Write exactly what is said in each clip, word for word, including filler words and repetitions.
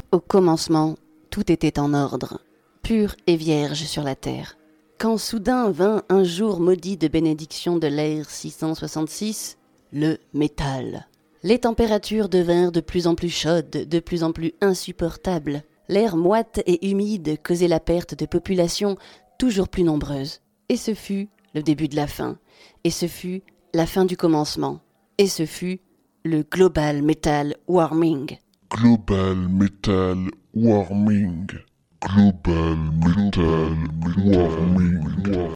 Au commencement, tout était en ordre, pur et vierge sur la terre. Quand soudain vint un jour maudit de bénédiction de l'ère six cent soixante-six, le métal. Les températures devinrent de plus en plus chaudes, de plus en plus insupportables. L'air moite et humide causait la perte de populations toujours plus nombreuses. Et ce fut le début de la fin. Et ce fut la fin du commencement. Et ce fut le Global Metal Warming. Global Metal Warming. Global Metal Warming.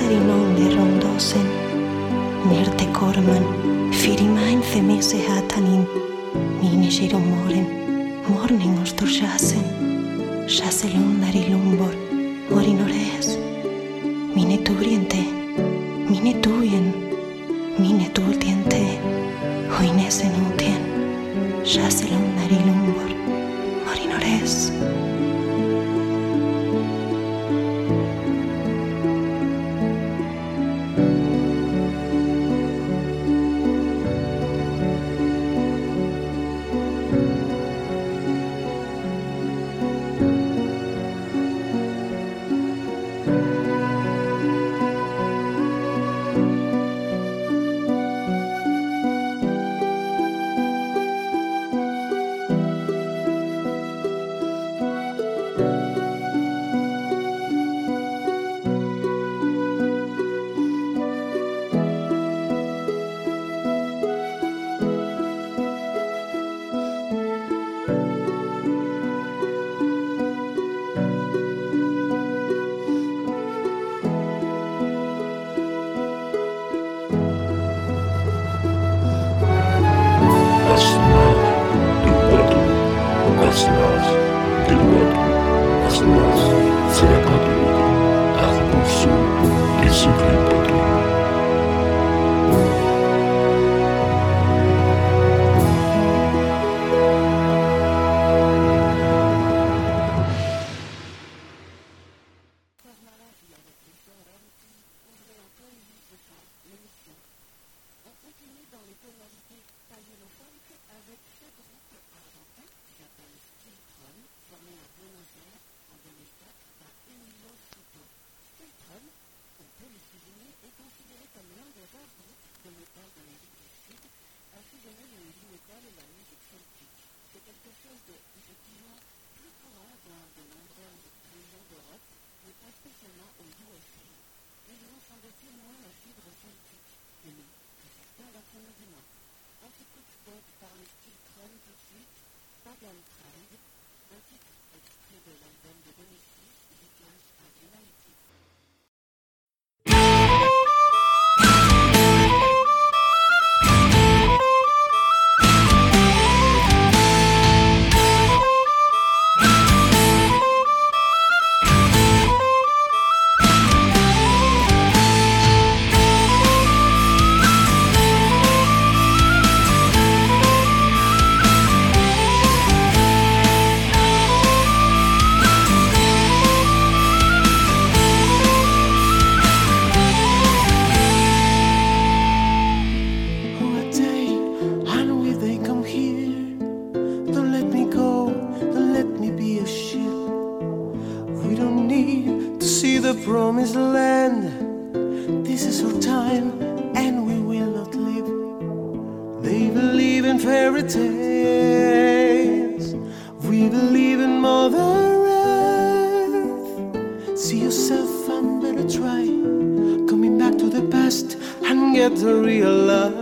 Serinonde rondosen, nerte korman, firimain femese hatanin, mine giromoren, morning ostor jasen, jaselon narilumbor, morinores, mine turiente, mine tuyen, mine turtiente, hoinesen utien, jaselon narilumbor, morinores. Promised land. This is our time, and we will not live. They believe in fairy tales. We believe in Mother Earth. See yourself and better try coming back to the past and get the real love.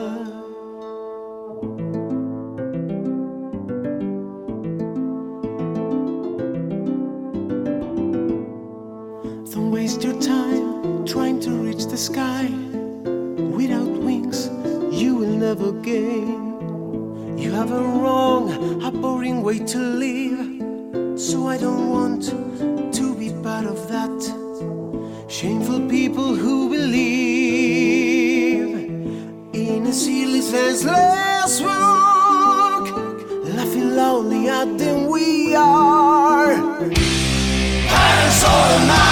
Don't waste your time trying to reach the sky. Without wings, you will never gain. You have a wrong, a boring way to live. So I don't want to be part of that. Shameful people who believe in a silly, senseless walk, laughing loudly at them we are. And so am I.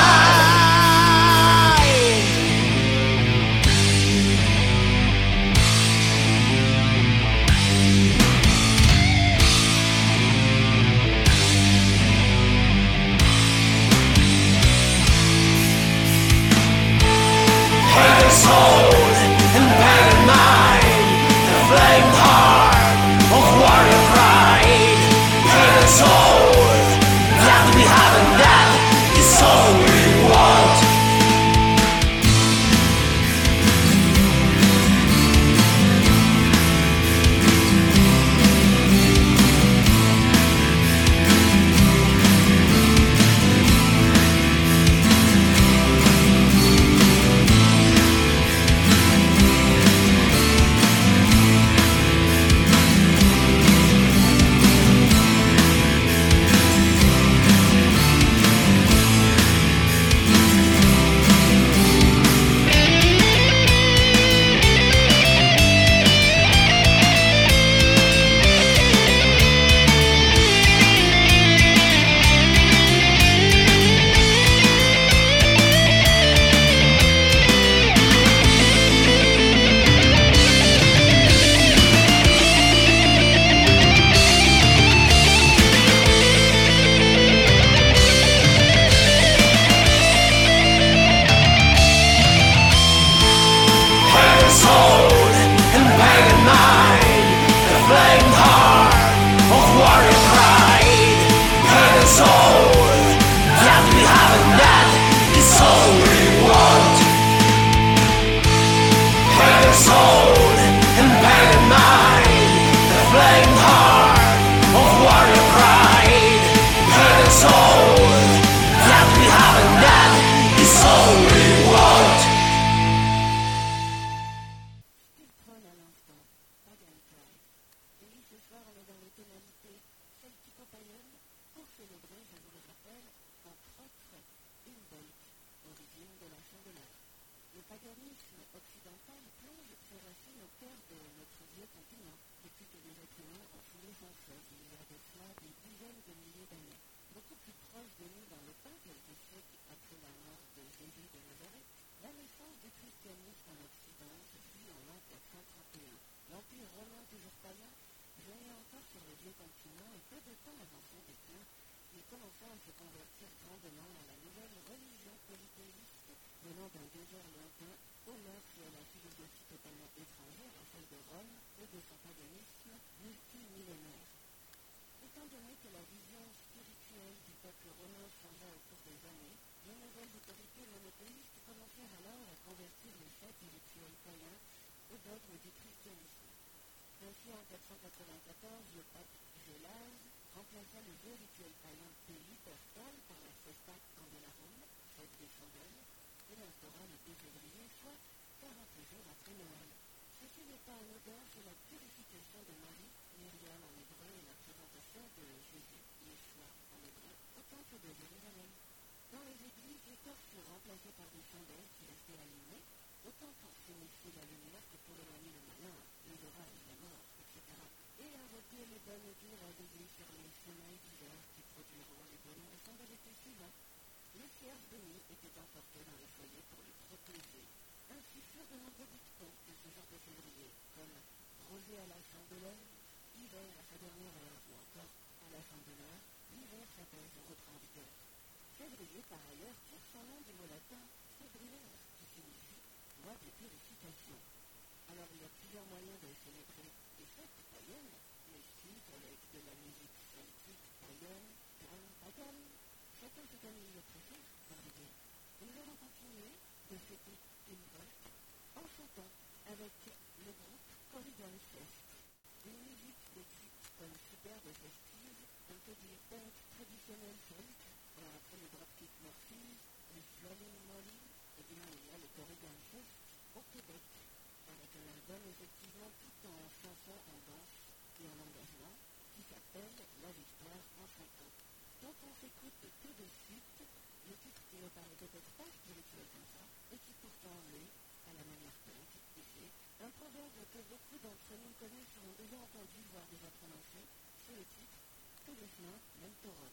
christianisme occidental plonge ses racines au cœur de notre vieux continent, depuis que les êtres humains ont foulé son sol il y a de cela des dizaines de milliers d'années. Beaucoup plus proche de nous dans le temps, quelques siècles après la mort de Jésus de Nazareth, la naissance du christianisme en Occident se fit en l'an quatre cent trente et un. L'Empire romain, toujours païen, régnait encore sur le vieux continent et peu de temps avant son déclin, il commença à se convertir grandement à la nouvelle religion polythéiste venant d'un désert lointain, aux mœurs et à la philosophie totalement étrangère à celle de Rome et de son paganisme multimillénaire. Étant donné que la vision spirituelle du peuple romain changea au cours des années, les nouvelles autorités monothéistes commencèrent alors à convertir les fêtes et rituels païens au dogme du christianisme. Ainsi, en quatre cent quatre-vingt-quatorze, le pape Gélase remplaça le vieux rituel païen Peli Pascal par la Festa Candelarum, fête des chandelles, et l'instaura le deux février, soit quarante jours après Noël. Ceci n'est pas anodin, c'est la purification de Marie, Myriam en hébreu, et la présentation de Jésus, Yeshua en hébreu, au temple de Jérusalem. Dans les églises, les corps furent remplacés par des chandelles qui restaient allumées, autant pour signifier la lumière que pour éloigner le malin, les orages, la mort, et cetera. Et invoquer les bonnes jours à veiller sur les semailles d'hiver qui produiront les bonheurs sans de l'été suivant. Les cierges bénis étaient emportés dans les foyers pour les protéger. Ainsi furent de nombreux dictons de ce jour de février, comme rosée à la chandelière, hiver à sa dernière heure, ou encore à la chandelière, l'hiver s'appelle de votre en vigueur. Février, par ailleurs, tire son nom du mot latin févriaire, qui signifie mois de purification. Alors il y a plusieurs moyens de célébrer les fêtes païennes, les styles avec de la musique celtique païenne, grande païenne. Chacun se donne une préfère, par l'idée. Nous allons continuer de fêter une Pâques en chantant avec le groupe Corrigan Fest. Une musique décrite comme superbe et festive, un peu du punk traditionnel folk. Alors après le dropkick Murphys, le Flying Molly, et bien il y a le Corrigan Fest au Québec, avec un album effectivement tout en chansons, en danse et en engagement, qui s'appelle La Victoire en cinq ans. Donc on s'écoute tout de suite le titre qui ne paraît peut-être pas spirituel comme ça, et qui pourtant l'est, à la manière punk, et c'est un proverbe que beaucoup d'entre nous connaissent ou ont déjà entendu, voire déjà prononcé, c'est le titre « Tout le chemin mène au Rhum ».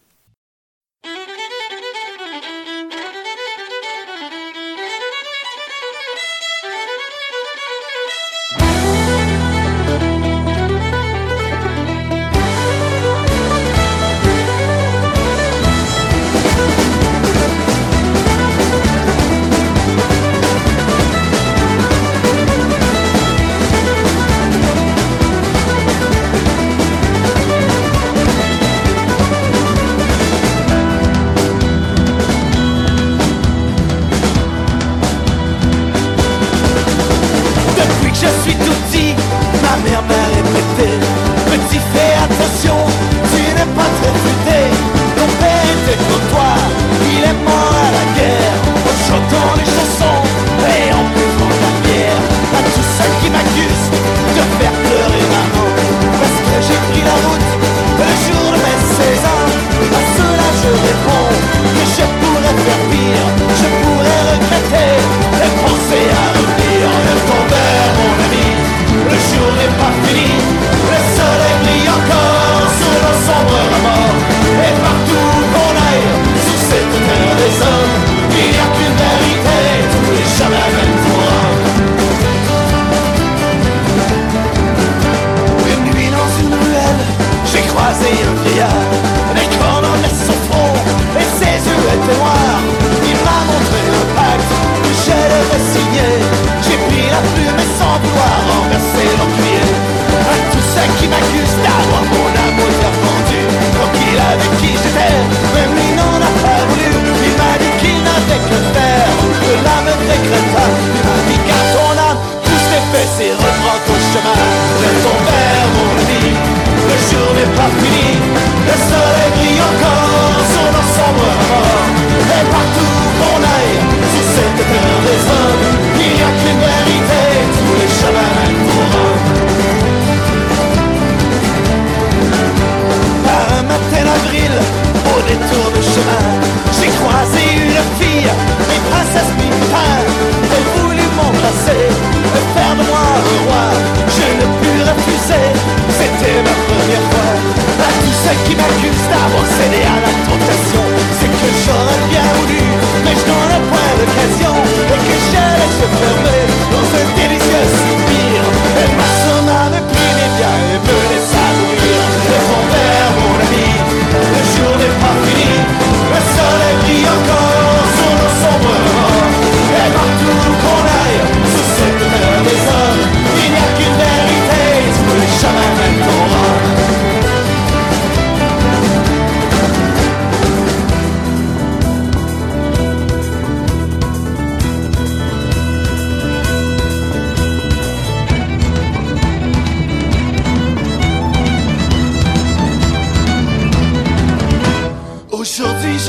Thank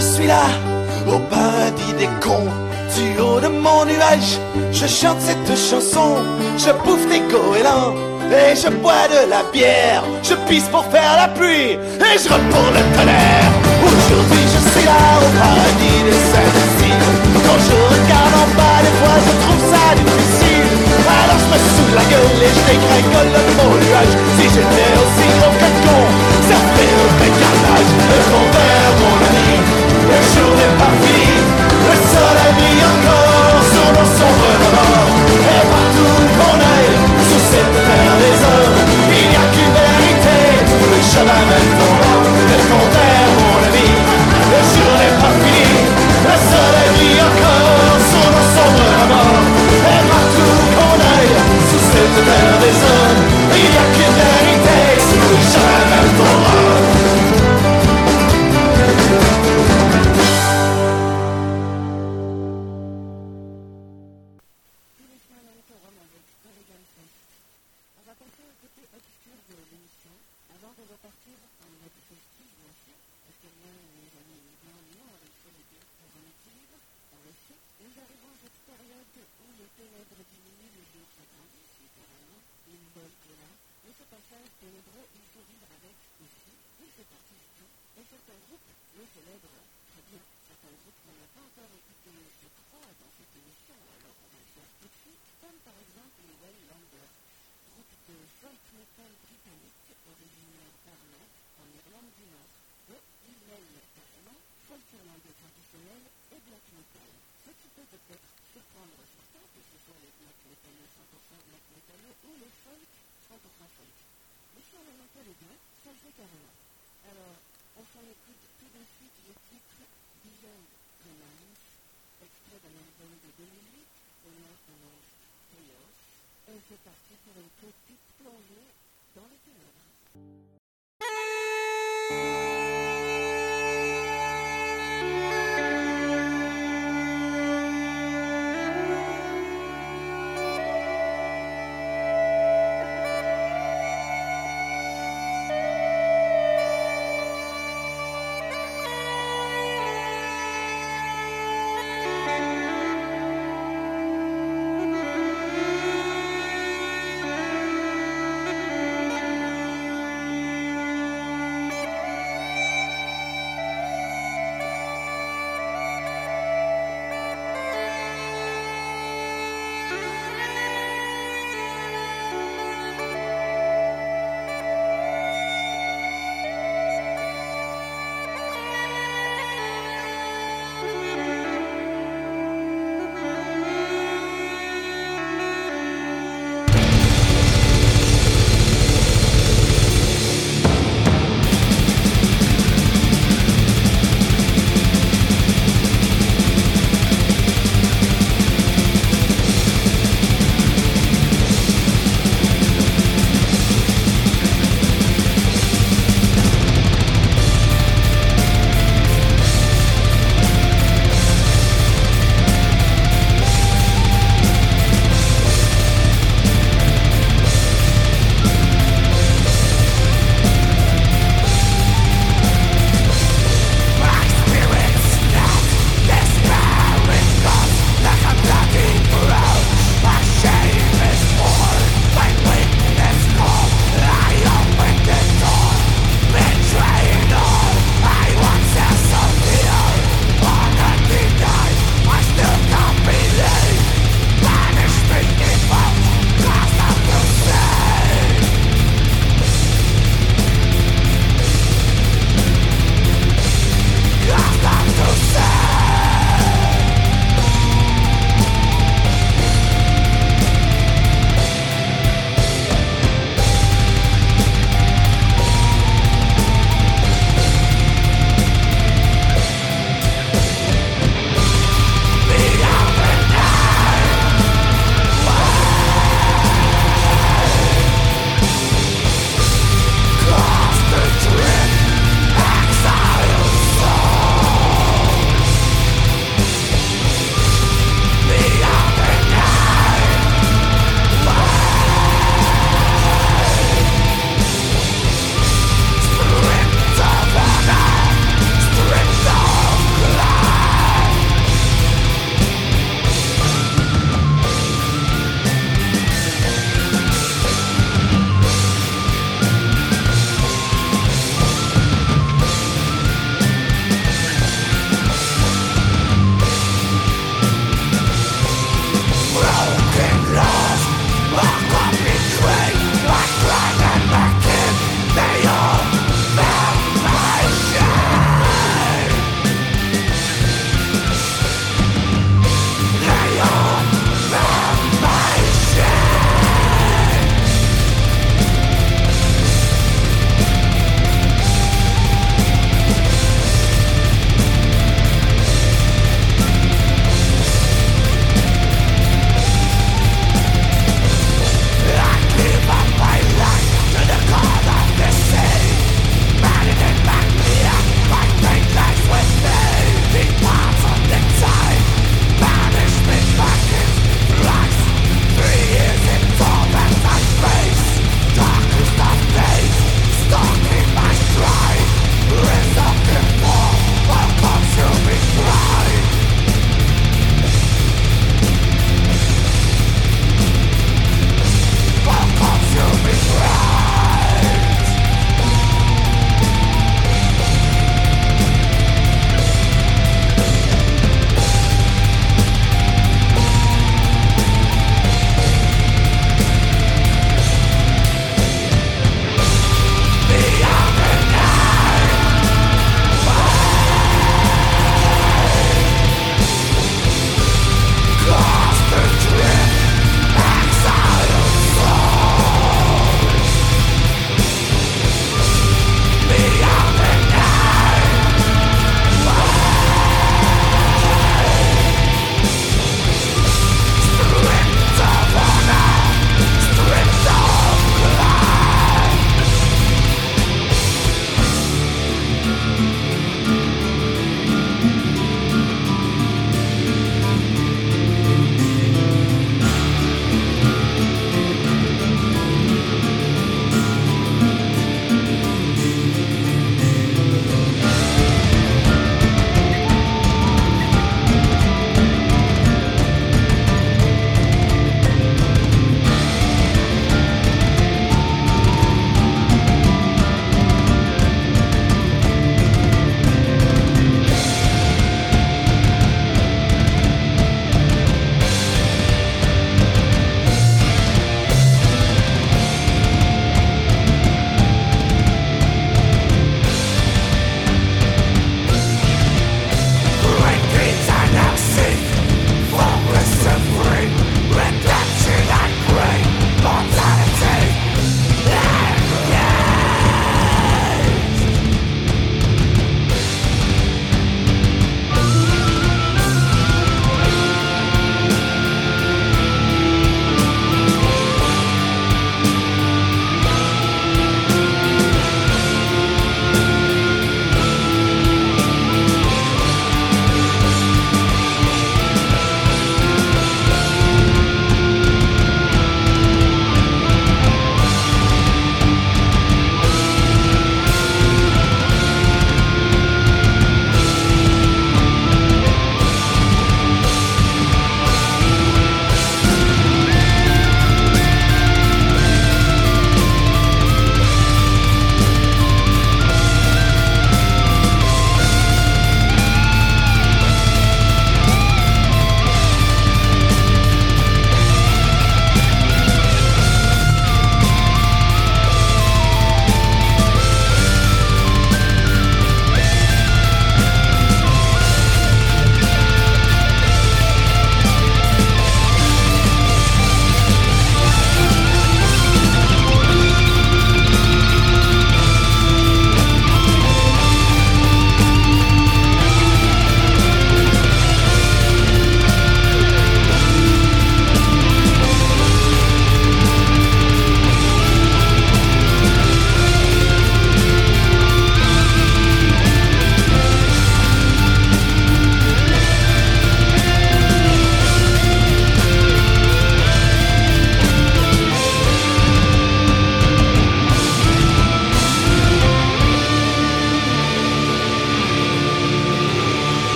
suis là, au paradis des cons. Du haut de mon nuage, je chante cette chanson. Je bouffe des goélands et je bois de la bière. Je pisse pour faire la pluie et je rote pour le tonnerre. Aujourd'hui je suis là, au paradis des imbéciles. Quand je regarde en bas, des fois je trouve ça difficile. Alors je me saoule la gueule et je dégringole de mon nuage. Si j'étais aussi gros que con, ça ferait un vrai carnage. Le fond vert, mon ami, le jour n'est pas fini. Le soleil brille encore sur nos sombres remords. Et partout qu'on aille, sous cette terre des hommes, il n'y a qu'une vérité, le chemin mène ton vent. Le fond vert, mon ami, le jour n'est pas fini. Le soleil brille encore sur nos sombres remords. Et partout qu'on aille, sous cette terre des hommes, il n'y a qu'une vérité, le chemin mène ton vent.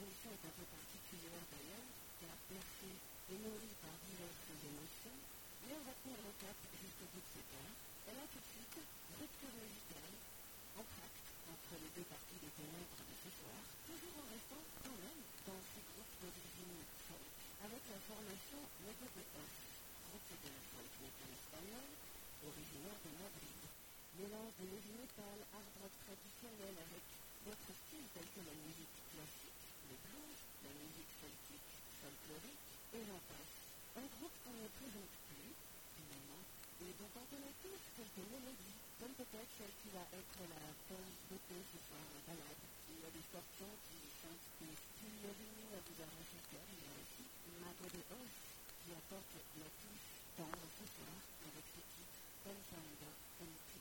émission est un peu particulière d'ailleurs, car bercée et nourrie par diverses émotions, mais on va tenir le cap jusqu'au bout de cette heure. Et là tout de suite, rupture musicale, entracte entre les deux parties des ténèbres de ce soir, toujours en restant quand même dans ces groupes d'origine folk, avec la formation Lego de Off, groupe de folk metal espagnol, originaire de Madrid. Mélange de heavy metal, hard rock traditionnel avec d'autres styles tels que la musique classique, le blues, la musique celtique, folklorique et j'en passe. Un groupe qu'on ne présente plus, finalement, et dont on connaît tous quelques mélodies, comme peut-être celle qui va être la pause beauté ce soir en balade. Il y a des scorpions qui chantent des styles réunis à vous arracher le cœur, il y a aussi Mago de Oz qui apporte la touche tendre ce soir avec ce titre Pensando en ti.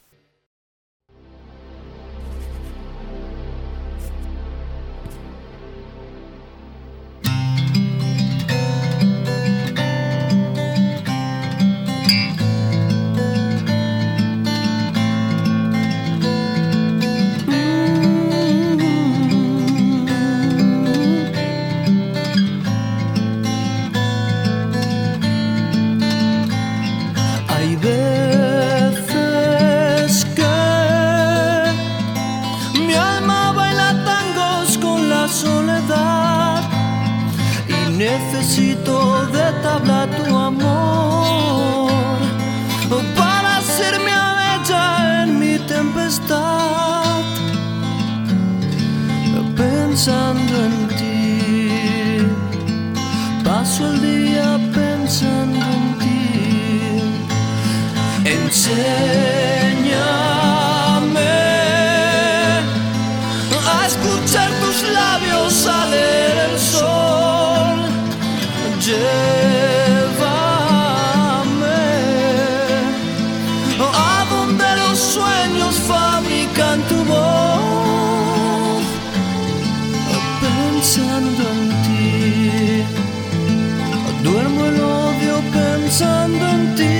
Necesito de tabla tu amor para hacerme bella en mi tempestad, pensando en ti, paso el día pensando en ti. Enséñame a escuchar tus labios, a leer el sol. Llévame a donde los sueños fabrican tu voz, pensando en ti, duermo el odio pensando en ti.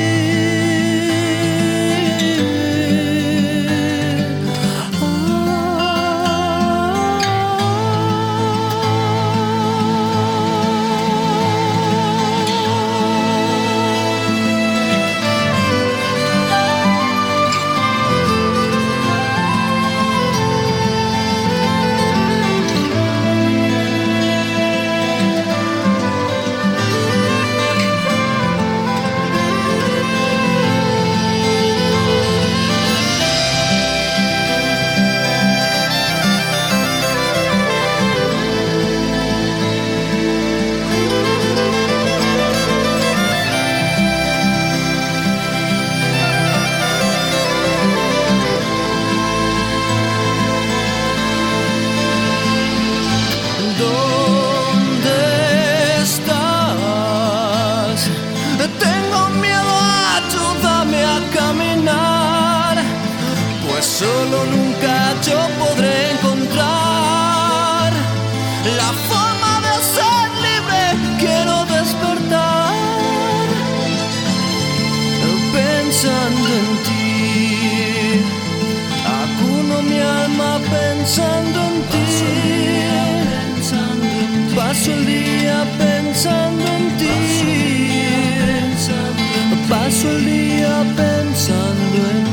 Solo nunca yo podré encontrar la forma de ser libre. Quiero despertar pensando en ti, acuno mi alma pensando en ti, paso el día pensando en ti, paso el día pensando en ti.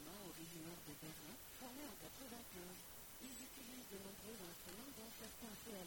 Ils utilisent de nombreux instruments dont certains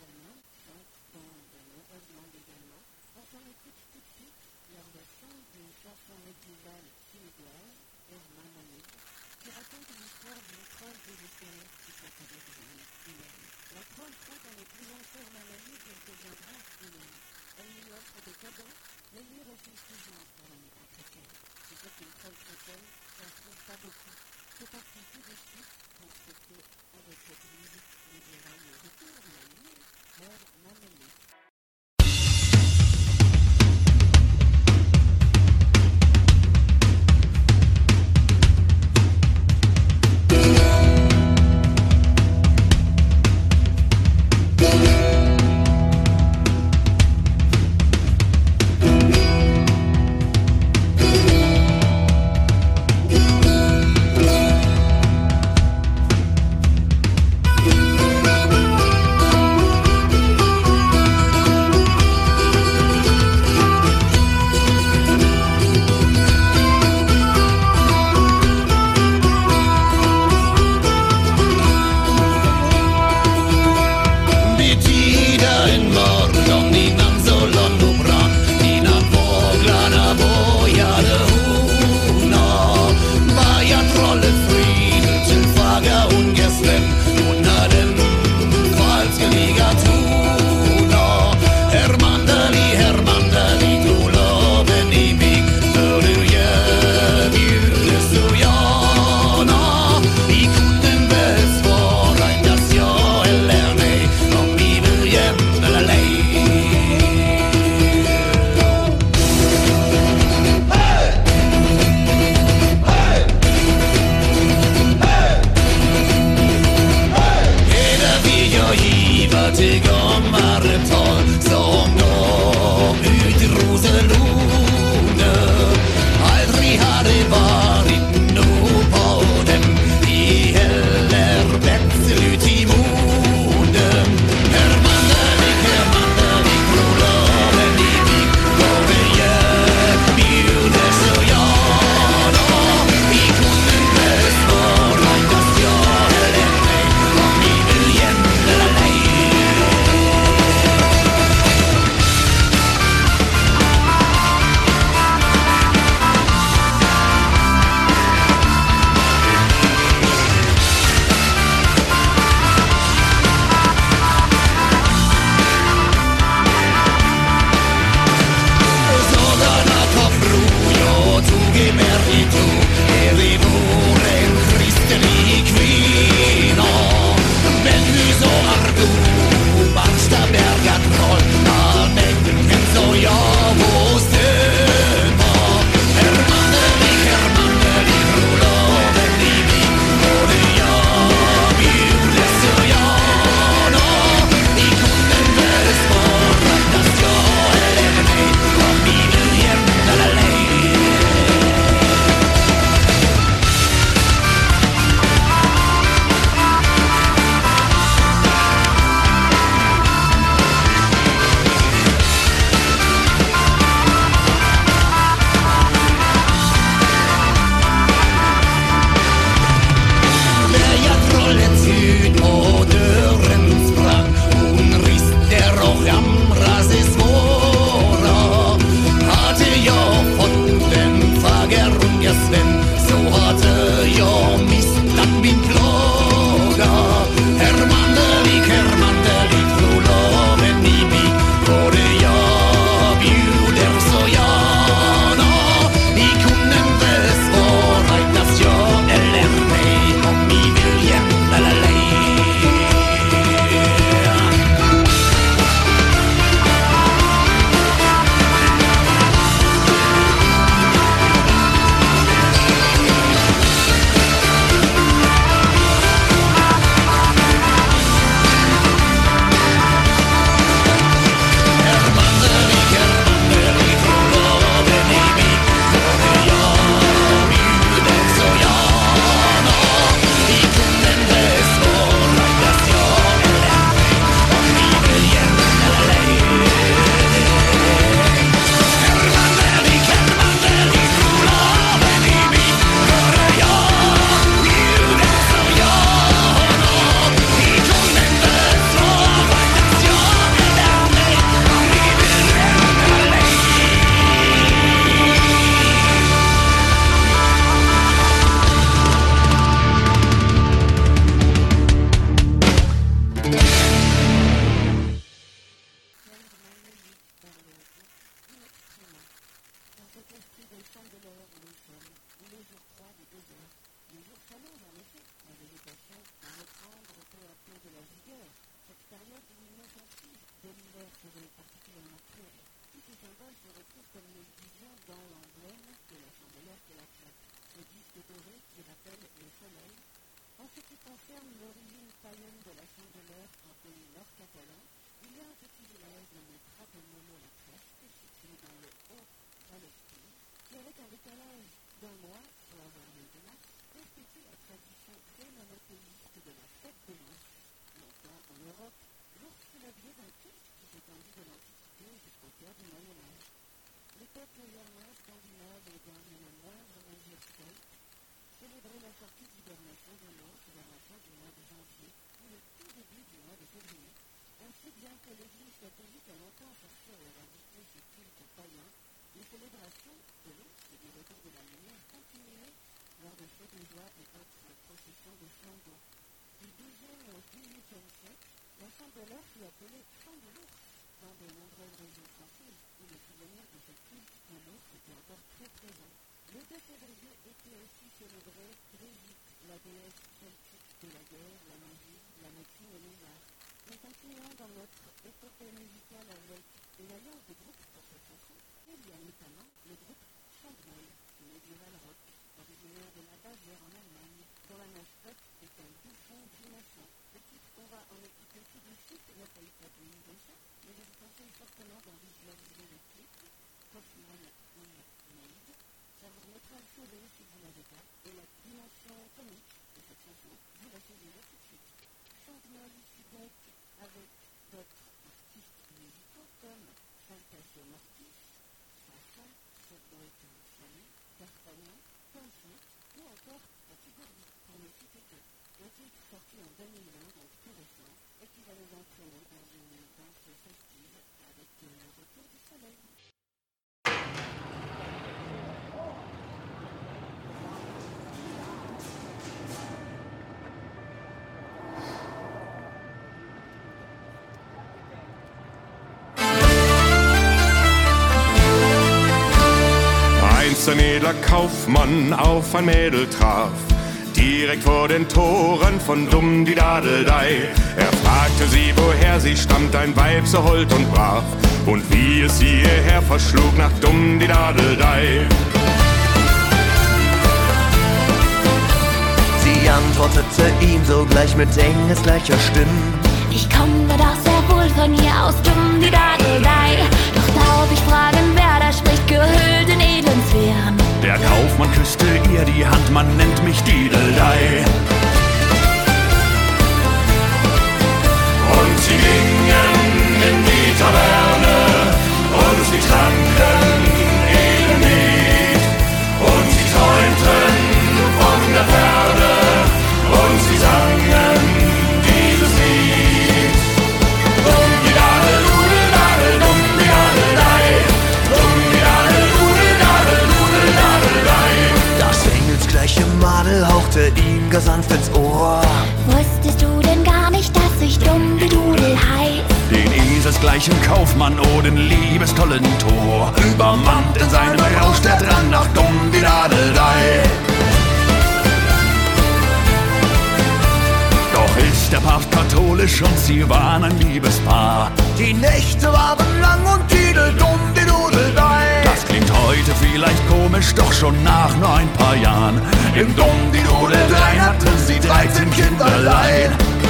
Ein edler Kaufmann auf ein Mädel traf, direkt vor den Toren von Dumm-die-Dadeldei. Er fragte sie, woher sie stammt, ein Weib so hold und brav, und wie es sie hierher verschlug nach Dumm-die-Dadeldei. Sie antwortete ihm sogleich mit engelsgleicher Stimme: Ich komme doch sehr wohl von hier aus Dumm-die-Dadeldei. Doch darf ich fragen, wer da spricht, gehüllt in edlen Sphären? Der Kaufmann küsste ihr die Hand, man nennt mich Diedeldei. Und sie gingen in die Taverne und sie tranken Edelmet und sie träumten von der Ferne und sie sangen dieses Lied. Dumm-die-Dadel-Dudel-Dadel, Dumm-die-Dadeldei, Dumm-die-Dadel-Dudel-Dadel, Dudel-Dadeldei. Das engelsgleiche Madel hauchte ihm gar Ohr. Wusstest du denn gar nicht, dass ich Dummdidudel heiß? Den eselsgleichen Kaufmann, oh, den liebestollen Tor, übermannt in seinem Rausch der Drang nach Dummdidadeldei. Doch ist der Papst katholisch und sie waren ein Liebespaar. Die Nächte waren lang und Didel Dummdidudeldei. Das klingt heute vielleicht komisch, doch schon nach nur ein paar Jahren im Dummdidudeldei hatten sie dreizehn Kinderlein.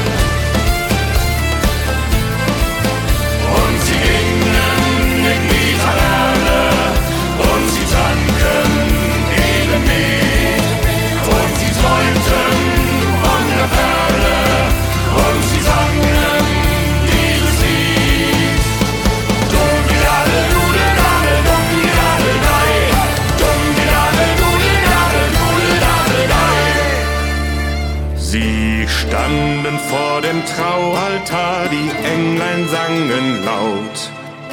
Und sie gingen in die Taverne und sie tranken Edelmet und sie träumten von der Perle und sie sangen dieses Lied. Dummdidadel, dudeldadel, dummdidadeldei, dummdidadel, dudeldadel, dudeldadel. Sie standen vor dem Traualtar, die Englein sangen laut.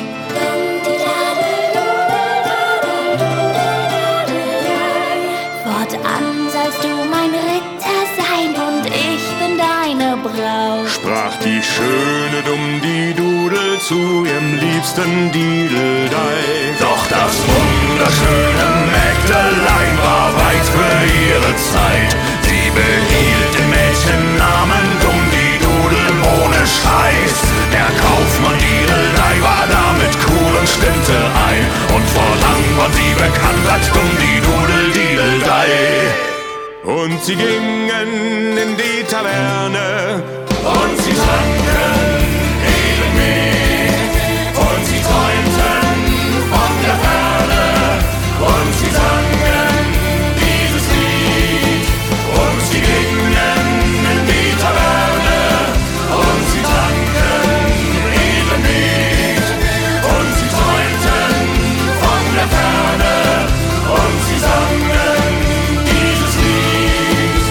Fortan sollst du mein Ritter sein und ich bin deine Braut. Sprach die schöne Dummdidudel zu ihrem liebsten Dideldei. Doch das wunderschöne Mägdelein war weit für ihre Zeit. Sie behielt den Mädchennamen Dummdidudel ohne Scheiß. Der Kaufmann Dideldei war damit cool und stimmte ein. Und fortan war sie bekannt als Dummdidudel Dideldei. Und sie gingen in die Taverne und sie tranken Edelmet und sie träumten von der Ferne und sie sangen dieses Lied. Und sie gingen in die Taverne und sie tranken Edelmet und sie träumten von der Ferne und sie sangen dieses Lied.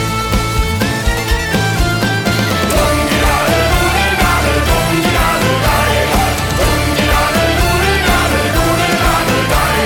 Dummdidadel, dudeldadel, dummdidadeldei, dummdidadel, dudeldadel, dudeldadel.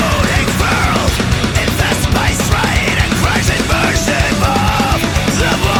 The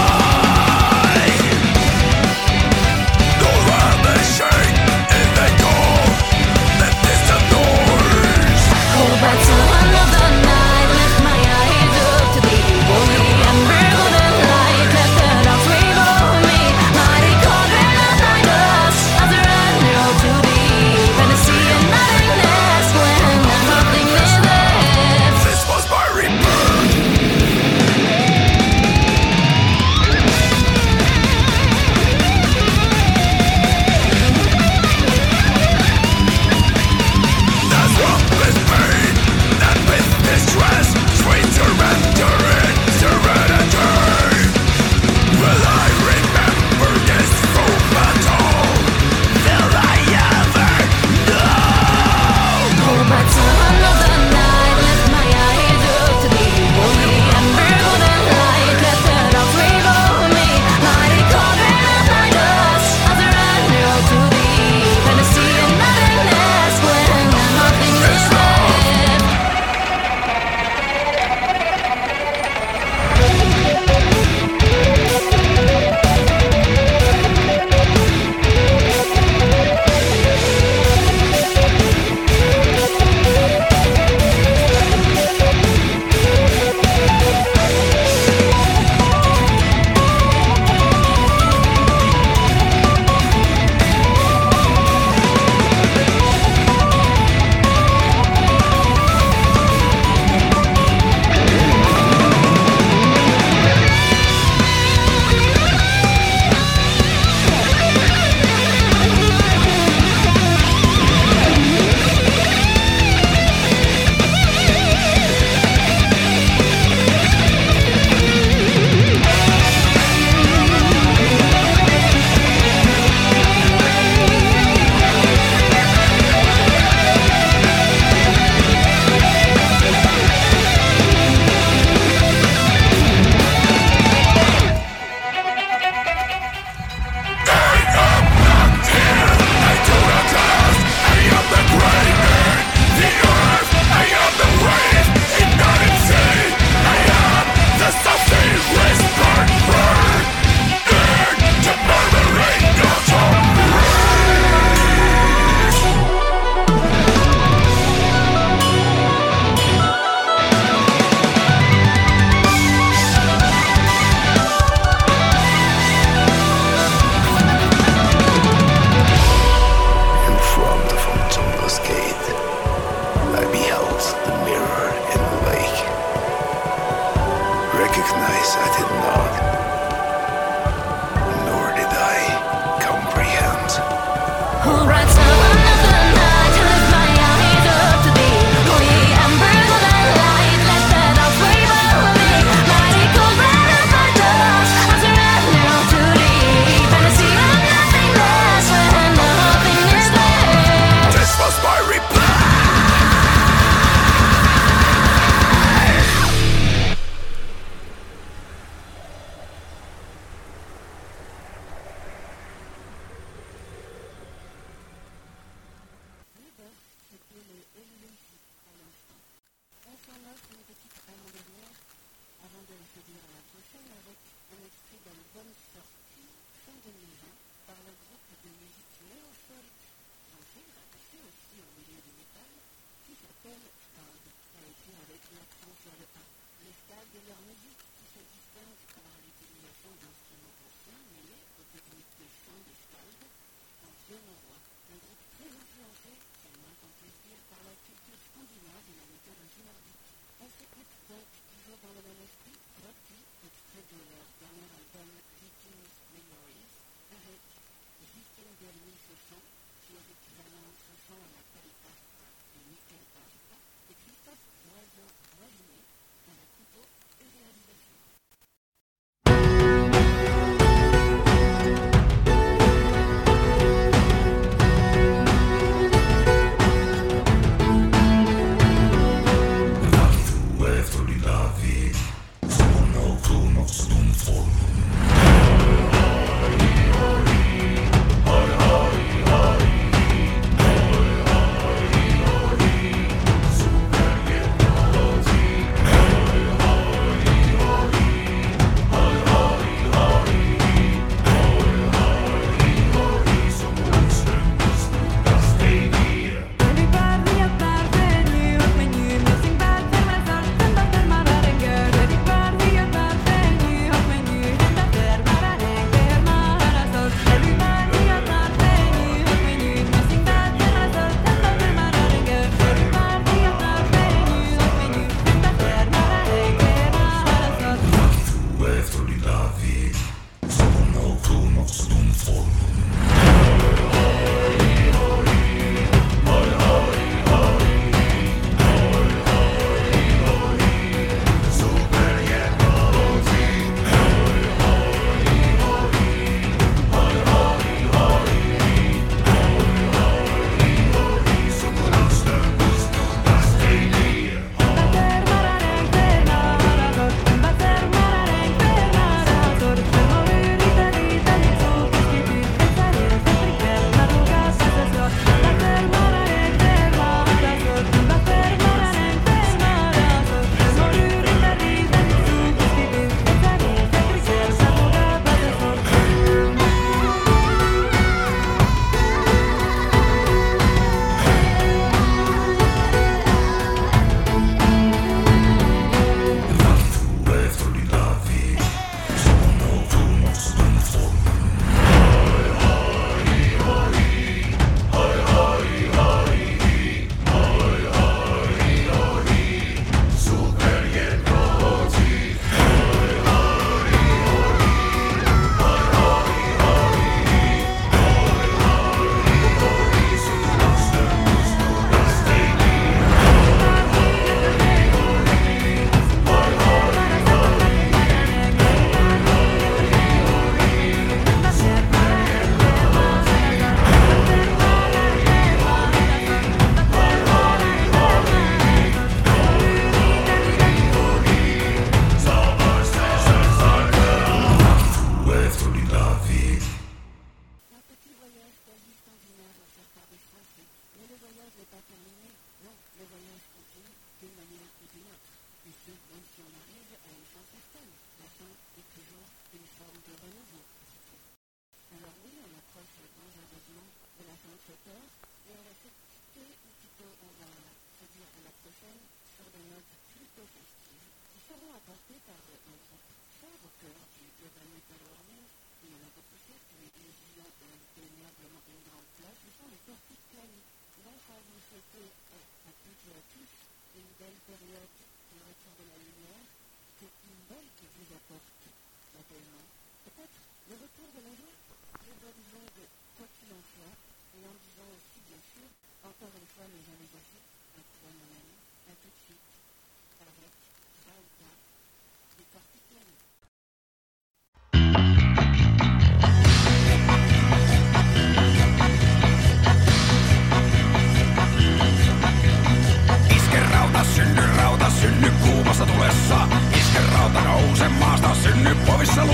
realize I did not, nor did I comprehend. Who writes another night to lift my eyes up to thee? Oh, ye embers of the light, let the dogs wave over me. Mighty cold blood of my dogs, I surrender to thee. Fantasy of nothingness, when nothing is there. This was my reply.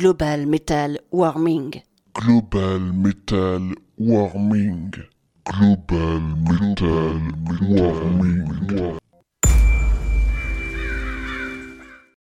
Global Metal Warming. Global Metal Warming. Global Metal Warming.